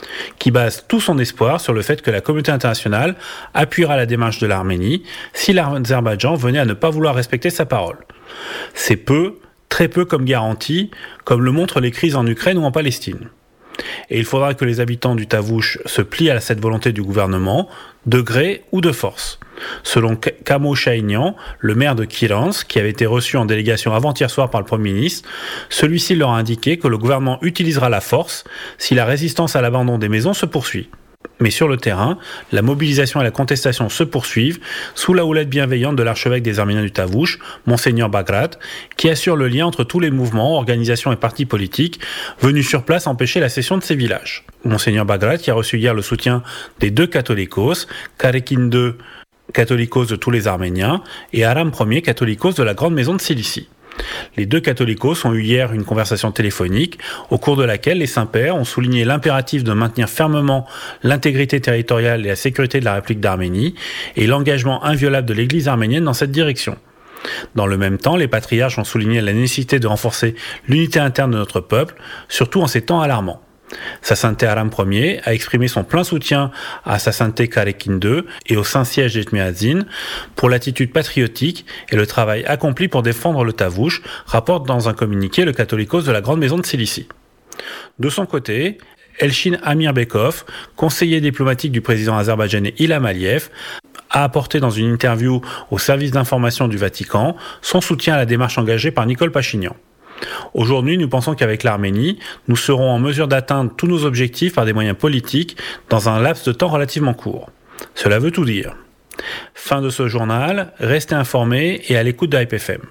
qui base tout son espoir sur le fait que la communauté internationale appuiera la démarche de l'Arménie si l'Azerbaïdjan venait à ne pas vouloir respecter sa parole. C'est peu, très peu comme garantie, comme le montrent les crises en Ukraine ou en Palestine. Et il faudra que les habitants du Tavouche se plient à cette volonté du gouvernement, de gré ou de force. Selon Kamo Shahinyan, le maire de Kiransk, qui avait été reçu en délégation avant-hier soir par le Premier ministre, celui-ci leur a indiqué que le gouvernement utilisera la force si la résistance à l'abandon des maisons se poursuit. Mais sur le terrain, la mobilisation et la contestation se poursuivent sous la houlette bienveillante de l'archevêque des Arméniens du Tavouche, Monseigneur Bagrat, qui assure le lien entre tous les mouvements, organisations et partis politiques venus sur place empêcher la cession de ces villages. Monseigneur Bagrat qui a reçu hier le soutien des 2 catholicos, Karekin II, catholicos de tous les Arméniens, et Aram Ier, catholicos de la Grande Maison de Cilicie. Les 2 catholicos ont eu hier une conversation téléphonique au cours de laquelle les saints-pères ont souligné l'impératif de maintenir fermement l'intégrité territoriale et la sécurité de la République d'Arménie et l'engagement inviolable de l'Église arménienne dans cette direction. Dans le même temps, les patriarches ont souligné la nécessité de renforcer l'unité interne de notre peuple, surtout en ces temps alarmants. Sa sainteté Aram Ier a exprimé son plein soutien à sa sainteté Karekin II et au Saint-Siège d'Etmiadzin pour l'attitude patriotique et le travail accompli pour défendre le Tavouche, rapporte dans un communiqué le catholicos de la Grande Maison de Cilicie. De son côté, Elchin Amirbekov, conseiller diplomatique du président azerbaïdjanais Ilham Aliyev, a apporté dans une interview au service d'information du Vatican son soutien à la démarche engagée par Nicole Pachinian. Aujourd'hui, nous pensons qu'avec l'Arménie, nous serons en mesure d'atteindre tous nos objectifs par des moyens politiques dans un laps de temps relativement court. Cela veut tout dire. Fin de ce journal, restez informés et à l'écoute de Hype FM.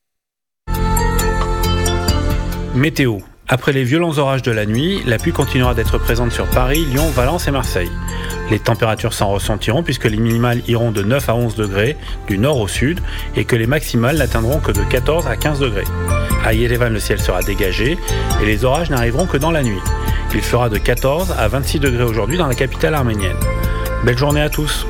Météo. Après les violents orages de la nuit, la pluie continuera d'être présente sur Paris, Lyon, Valence et Marseille. Les températures s'en ressentiront puisque les minimales iront de 9 à 11 degrés du nord au sud et que les maximales n'atteindront que de 14 à 15 degrés. À Yerevan, le ciel sera dégagé et les orages n'arriveront que dans la nuit. Il fera de 14 à 26 degrés aujourd'hui dans la capitale arménienne. Belle journée à tous.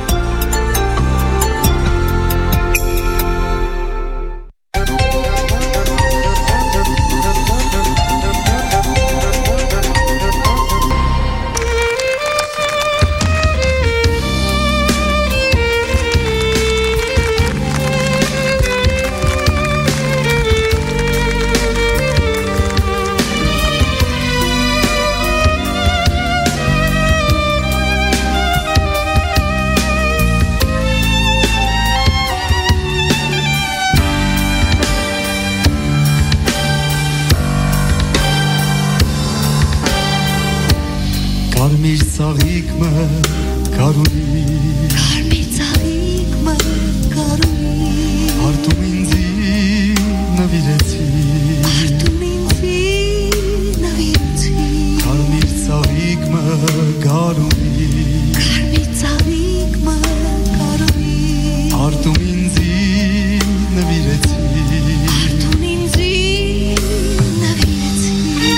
Կարմիր ծաղիկ մը կարունի Կարմիր ծաղիկ մը կարունի Արտում ինձի նվիրեցի Արտում ինձի նվիրեցի Կարմիր ծաղիկ մը կարունի Կարմիր ծաղիկ մը կարունի Արտում ինձի նվիրեցի Արտում ինձի նվիրեցի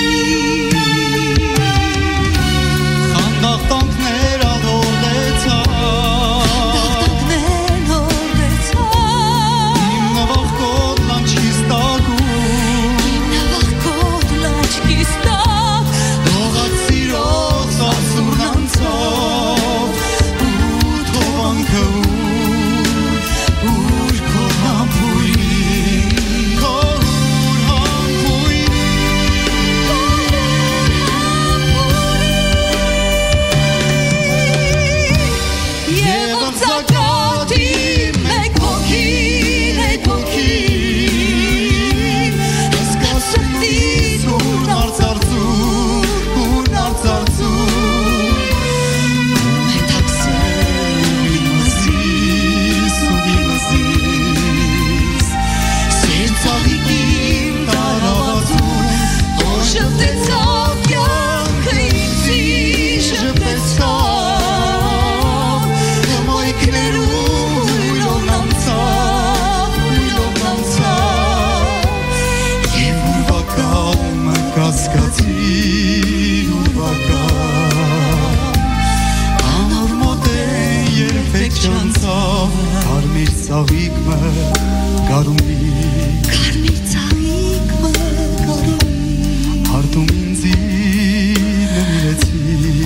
Խանդաղտանքներ ալորդեցա Տաղտակներ հորդեցա Իմ նվաղկոտ լանչիս տակում Նավաղկոտ լաչքիս տակ Դողած սիրող սասուրն անցավ Ու թողանքը ուր քո համբույրի Քո ուր համբույրի Եվ արձակատի մեկ հոգին այդ հոգին Իսկա սրտիս Ուր նարծարծում Մետաքսել Մզիս ու մզիս Սեր ծաղիկին տարավազում Որ շպտեցավ կյանքը ինձի շպտեցավ Հմայքներում ույլով նամցավ Եվ ուրվականը կասկացի ուրվական Անոր մոտ է երբեք չանցավ Կարմիր ծաղիկ մը կարումի Կարմիր ծաղիկ մը կարունի Արտում ինձի նվիրեցի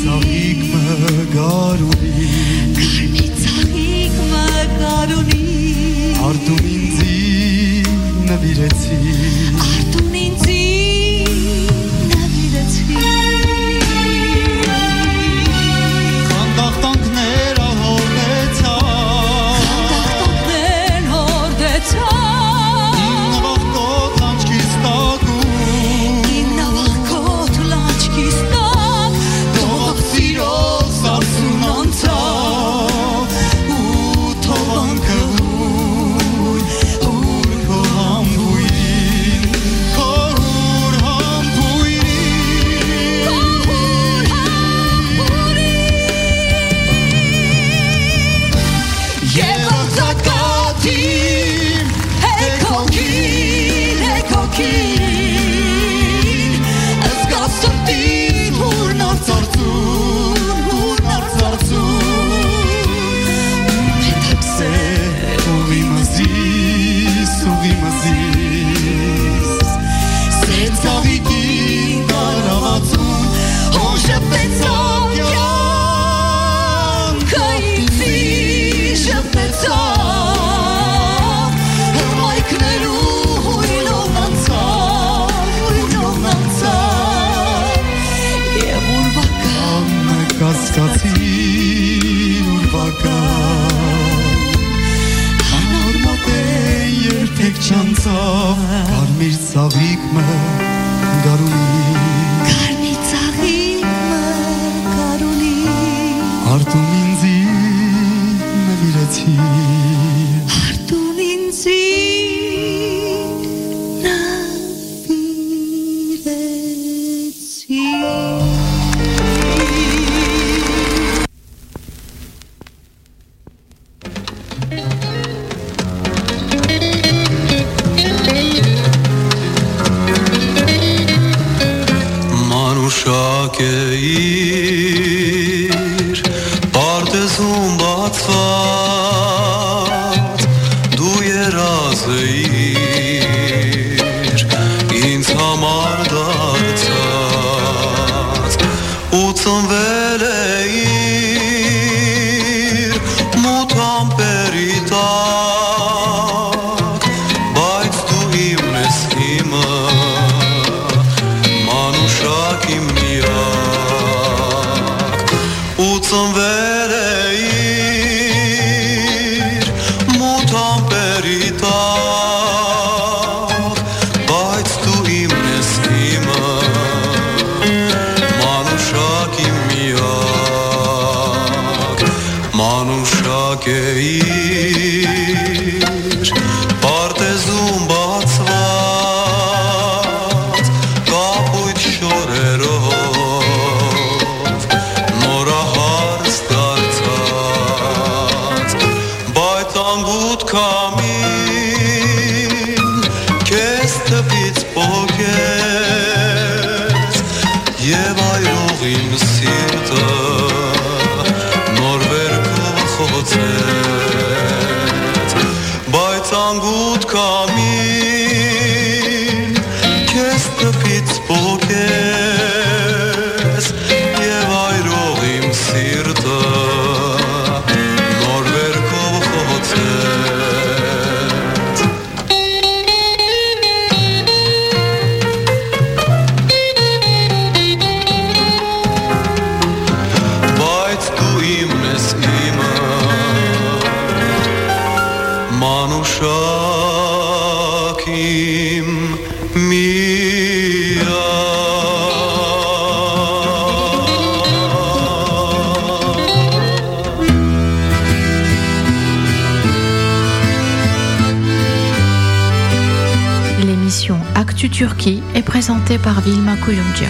Turquie est présentée par Vilma Kuyumcu.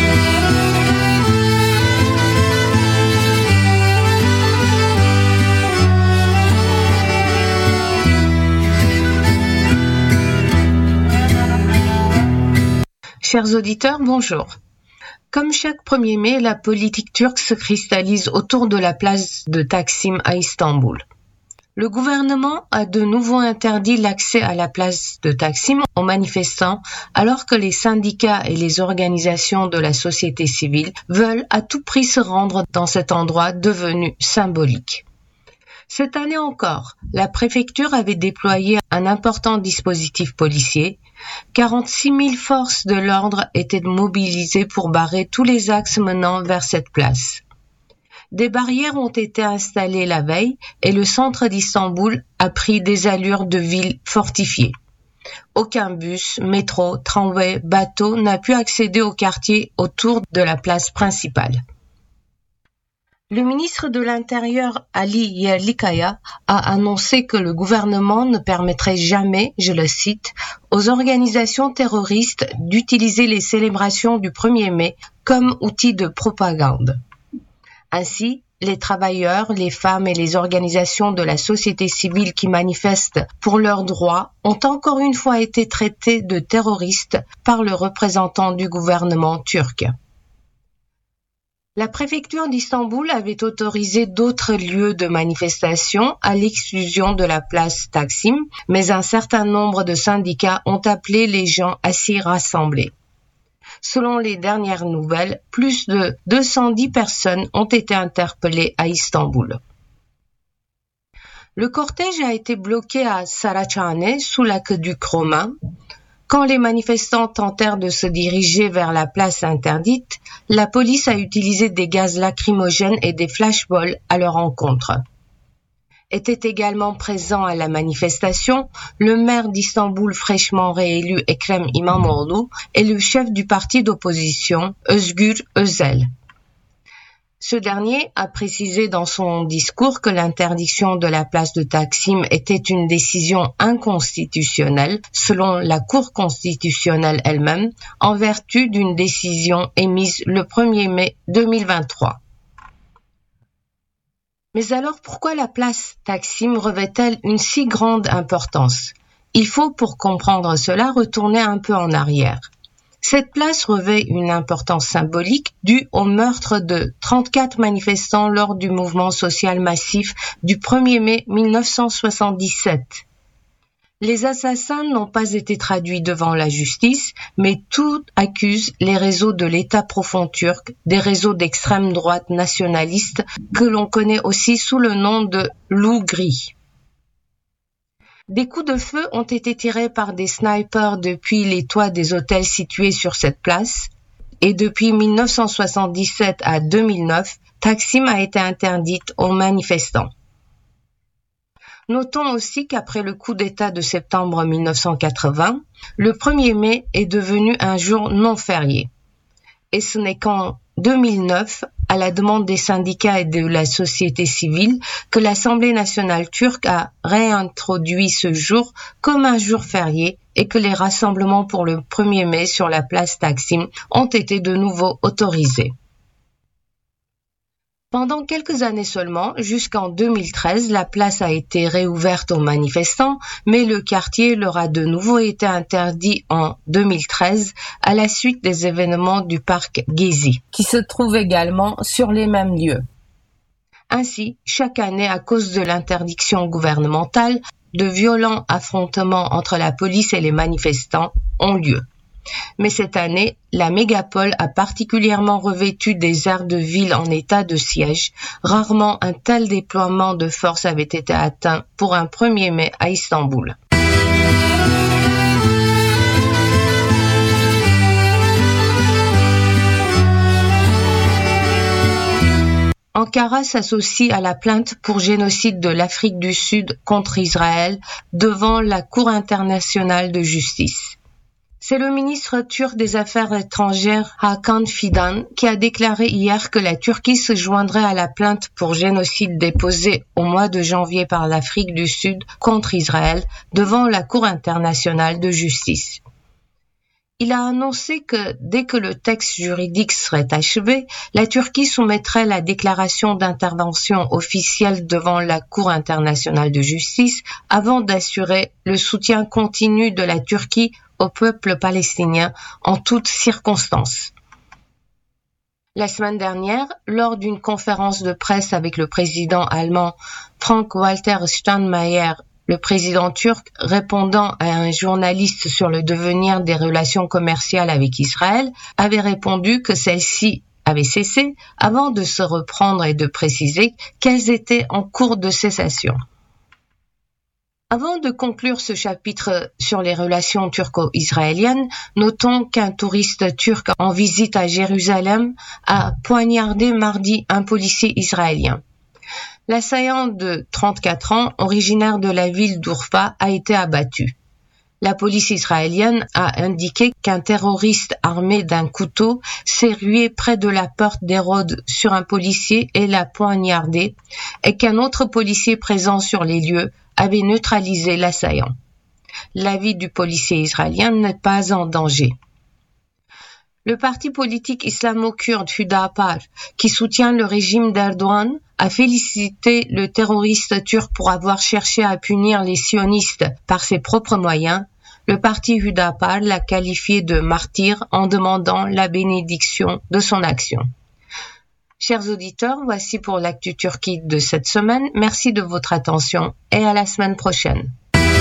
Chers auditeurs, bonjour. Comme chaque 1er mai, la politique turque se cristallise autour de la place de Taksim à Istanbul. Le gouvernement a de nouveau interdit l'accès à la place de Taksim aux manifestants, alors que les syndicats et les organisations de la société civile veulent à tout prix se rendre dans cet endroit devenu symbolique. Cette année encore, la préfecture avait déployé un important dispositif policier. 46 000 forces de l'ordre étaient mobilisées pour barrer tous les axes menant vers cette place. Des barrières ont été installées la veille et le centre d'Istanbul a pris des allures de ville fortifiée. Aucun bus, métro, tramway, bateau n'a pu accéder au quartier autour de la place principale. Le ministre de l'Intérieur, Ali Yerlikaya, a annoncé que le gouvernement ne permettrait jamais, je le cite, aux organisations terroristes d'utiliser les célébrations du 1er mai comme outil de propagande. Ainsi, les travailleurs, les femmes et les organisations de la société civile qui manifestent pour leurs droits ont encore une fois été traités de terroristes par le représentant du gouvernement turc. La préfecture d'Istanbul avait autorisé d'autres lieux de manifestation à l'exclusion de la place Taksim, mais un certain nombre de syndicats ont appelé les gens à s'y rassembler. Selon les dernières nouvelles, plus de 210 personnes ont été interpellées à Istanbul. Le cortège a été bloqué à Saraçhane, sous l'aqueduc romain. Quand les manifestants tentèrent de se diriger vers la place interdite, la police a utilisé des gaz lacrymogènes et des flashballs à leur encontre. Était également présent à la manifestation le maire d'Istanbul fraîchement réélu Ekrem İmamoğlu et le chef du parti d'opposition Özgür Özel. Ce dernier a précisé dans son discours que l'interdiction de la place de Taksim était une décision inconstitutionnelle, selon la Cour constitutionnelle elle-même, en vertu d'une décision émise le 1er mai 2023. Mais alors pourquoi la place Taksim revêt-elle une si grande importance? Il faut pour comprendre cela retourner un peu en arrière. Cette place revêt une importance symbolique due au meurtre de 34 manifestants lors du mouvement social massif du 1er mai 1977. Les assassins n'ont pas été traduits devant la justice, mais tout accuse les réseaux de l'État profond turc, des réseaux d'extrême droite nationaliste que l'on connaît aussi sous le nom de loups gris. Des coups de feu ont été tirés par des snipers depuis les toits des hôtels situés sur cette place, et depuis 1977 à 2009, Taksim a été interdite aux manifestants. Notons aussi qu'après le coup d'État de septembre 1980, le 1er mai est devenu un jour non férié. Et ce n'est qu'en 2009, à la demande des syndicats et de la société civile, que l'Assemblée nationale turque a réintroduit ce jour comme un jour férié et que les rassemblements pour le 1er mai sur la place Taksim ont été de nouveau autorisés. Pendant quelques années seulement, jusqu'en 2013, la place a été réouverte aux manifestants, mais le quartier leur a de nouveau été interdit en 2013 à la suite des événements du parc Gezi, qui se trouve également sur les mêmes lieux. Ainsi, chaque année, à cause de l'interdiction gouvernementale, de violents affrontements entre la police et les manifestants ont lieu. Mais cette année, la mégapole a particulièrement revêtu des aires de ville en état de siège. Rarement un tel déploiement de force avait été atteint pour un 1er mai à Istanbul. Ankara s'associe à la plainte pour génocide de l'Afrique du Sud contre Israël devant la Cour internationale de justice. C'est le ministre turc des Affaires étrangères Hakan Fidan qui a déclaré hier que la Turquie se joindrait à la plainte pour génocide déposée au mois de janvier par l'Afrique du Sud contre Israël devant la Cour internationale de justice. Il a annoncé que dès que le texte juridique serait achevé, la Turquie soumettrait la déclaration d'intervention officielle devant la Cour internationale de justice avant d'assurer le soutien continu de la Turquie au peuple palestinien en toutes circonstances. La semaine dernière, lors d'une conférence de presse avec le président allemand Frank-Walter Steinmeier, le président turc, répondant à un journaliste sur le devenir des relations commerciales avec Israël, avait répondu que celles-ci avaient cessé avant de se reprendre et de préciser qu'elles étaient en cours de cessation. Avant de conclure ce chapitre sur les relations turco-israéliennes, notons qu'un touriste turc en visite à Jérusalem a poignardé mardi un policier israélien. L'assaillant de 34 ans, originaire de la ville d'Urfa, a été abattu. La police israélienne a indiqué qu'un terroriste armé d'un couteau s'est rué près de la porte d'Hérode sur un policier et l'a poignardé, et qu'un autre policier présent sur les lieux avait neutralisé l'assaillant. La vie du policier israélien n'est pas en danger. Le parti politique islamo-kurde Hüdapar, qui soutient le régime d'Erdogan, a félicité le terroriste turc pour avoir cherché à punir les sionistes par ses propres moyens. Le parti Hüdapar l'a qualifié de martyr en demandant la bénédiction de son action. Chers auditeurs, voici pour l'actu Turquie de cette semaine. Merci de votre attention et à la semaine prochaine.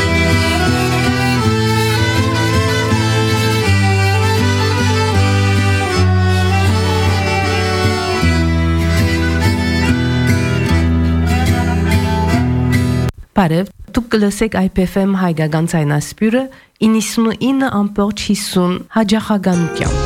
Բարև, դուք կլսեք IPFM հայկական ցայնասպյուրը 99.50 հաջախականությամբ։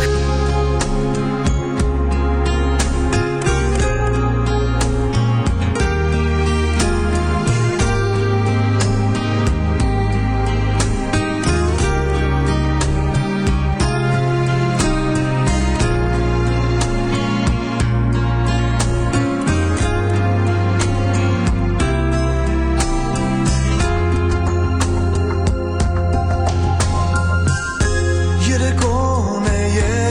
Երեկոն է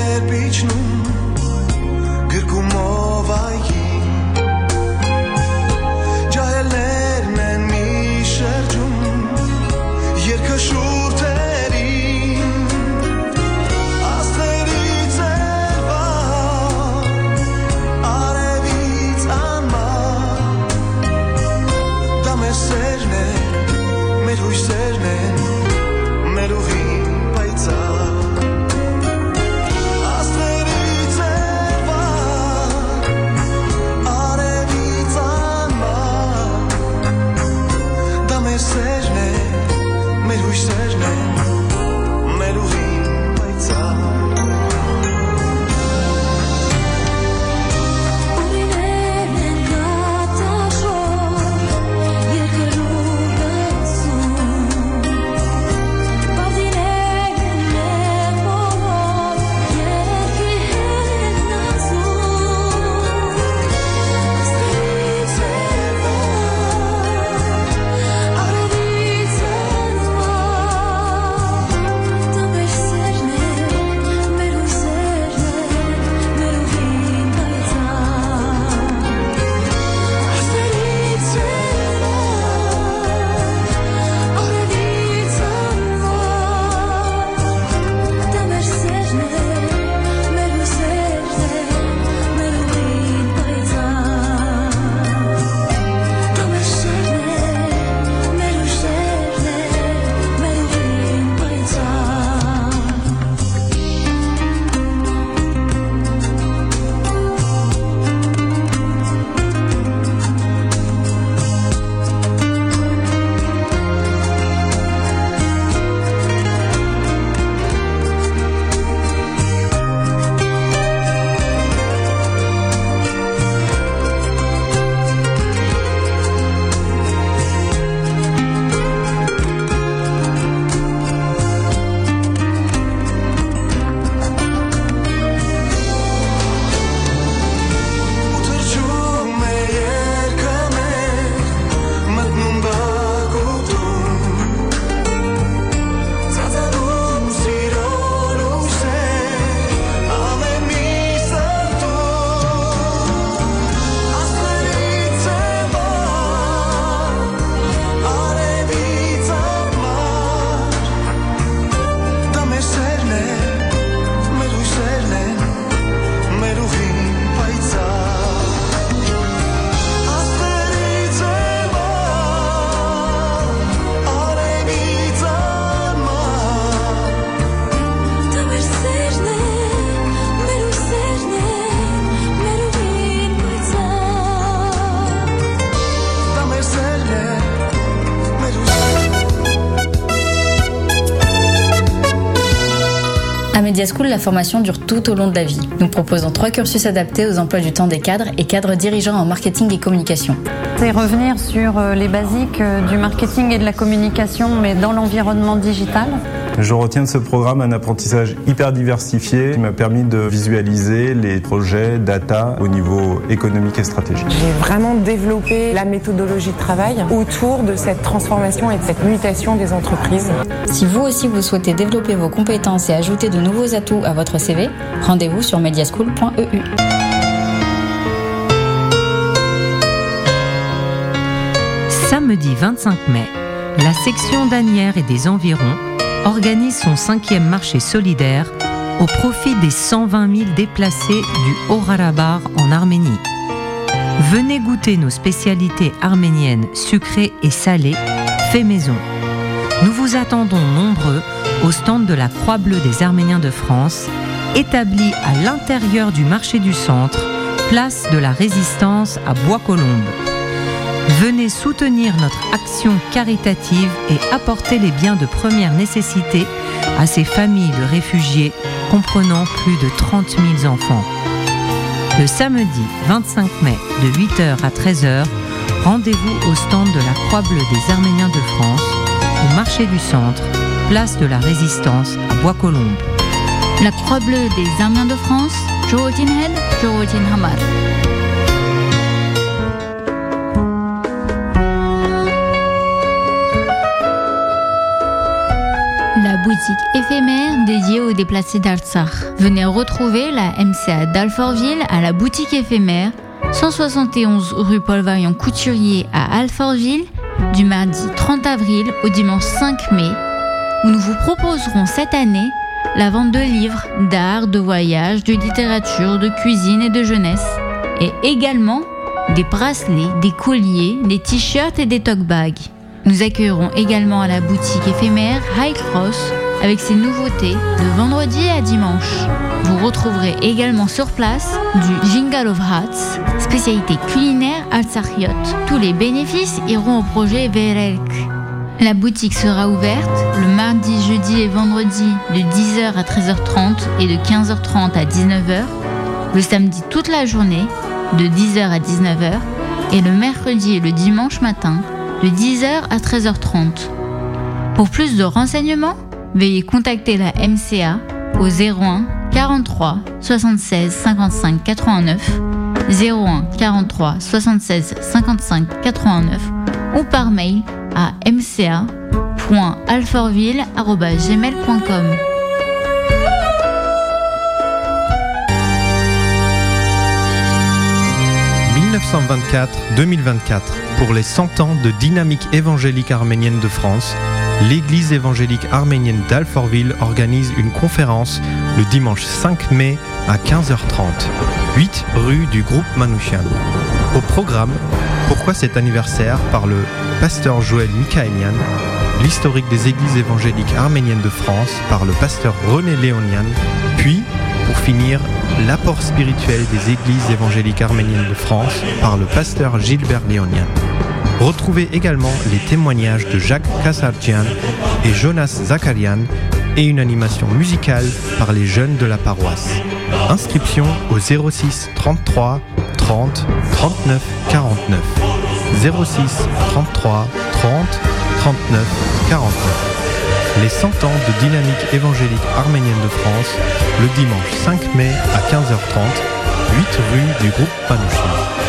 Media School, la formation dure tout au long de la vie. Nous proposons 3 cursus adaptés aux emplois du temps des cadres et cadres dirigeants en marketing et communication. C'est revenir sur les basiques du marketing et de la communication, mais dans l'environnement digital. Je retiens de ce programme un apprentissage hyper diversifié qui m'a permis de visualiser les projets data au niveau économique et stratégique. J'ai vraiment développé la méthodologie de travail autour de cette transformation et de cette mutation des entreprises. Si vous aussi vous souhaitez développer vos compétences et ajouter de nouveaux atouts à votre CV, rendez-vous sur mediaschool.eu. Samedi 25 mai, la section d'Asnières et des environs organise son 5e marché solidaire au profit des 120 000 déplacés du Haut-Karabakh en Arménie. Venez goûter nos spécialités arméniennes sucrées et salées, fait maison. Nous vous attendons nombreux au stand de la Croix Bleue des Arméniens de France, établi à l'intérieur du marché du centre, place de la Résistance à Bois-Colombes. Venez soutenir notre action caritative et apporter les biens de première nécessité à ces familles de réfugiés comprenant plus de 30 000 enfants. Le samedi 25 mai de 8h à 13h, rendez-vous au stand de la Croix Bleue des Arméniens de France, au marché du centre, place de la Résistance à Bois-Colombes. La Croix Bleue des Arméniens de France, Johotin Head, Johotin Hamar. La boutique éphémère dédiée aux déplacés d'Artsakh. Venez retrouver la MCA d'Alfortville à la boutique éphémère, 171 rue Paul Varian Couturier à Alfortville, du mardi 30 avril au dimanche 5 mai, où nous vous proposerons cette année la vente de livres, d'art, de voyage, de littérature, de cuisine et de jeunesse, et également des bracelets, des colliers, des t-shirts et des tote bags. Nous accueillerons également à la boutique éphémère High Cross avec ses nouveautés de vendredi à dimanche. Vous retrouverez également sur place du Jingle of Hearts, spécialité culinaire alsaciote. Tous les bénéfices iront au projet Verelk. La boutique sera ouverte le mardi, jeudi et vendredi de 10h à 13h30 et de 15h30 à 19h, le samedi toute la journée de 10h à 19h et le mercredi et le dimanche matin de 10h à 13h30. Pour plus de renseignements, veuillez contacter la MCA au 01 43 76 55 89, 01 43 76 55 89 ou par mail à mca.alfortville@gmail.com. « 1924-2024, pour les 100 ans de Dynamique évangélique arménienne de France, l'Église évangélique arménienne d'Alfortville organise une conférence le dimanche 5 mai à 15h30, 8 rue du groupe Manouchian. Au programme, pourquoi cet anniversaire par le pasteur Joël Mikaelian, l'historique des églises évangéliques arméniennes de France par le pasteur René Léonian, puis, pour finir, l'apport spirituel des églises évangéliques arméniennes de France par le pasteur Gilbert Léonian. Retrouvez également les témoignages de Jacques Kassardjian et Jonas Zakarian et une animation musicale par les jeunes de la paroisse. Inscription au 06 33 30 39 49. 06 33 30 39 49. Les 100 ans de Dynamique évangélique arménienne de France, le dimanche 5 mai à 15h30, 8 rue du groupe Panouchian.